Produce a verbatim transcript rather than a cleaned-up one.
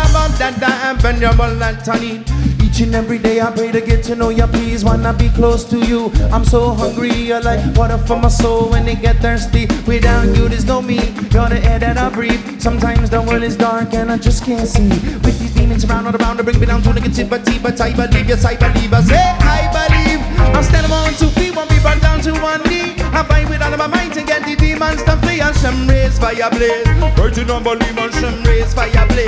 about that I venerable Anthony. Each and every day I pray to get to know you, please wanna be close to you. I'm so hungry, you're like water for my soul when it get thirsty. Without you there's no me, you're the air that I breathe. Sometimes the world is dark and I just can't see. With these demons around all around to bring me down to negativity, but I believe, yes I believe. I say I believe. I'm standing on two feet, won't be brought down to one knee. I fight with all of my might to get the demons to flee. And Shem raise fire blaze, virgin unbelief and Shem raise fire blaze.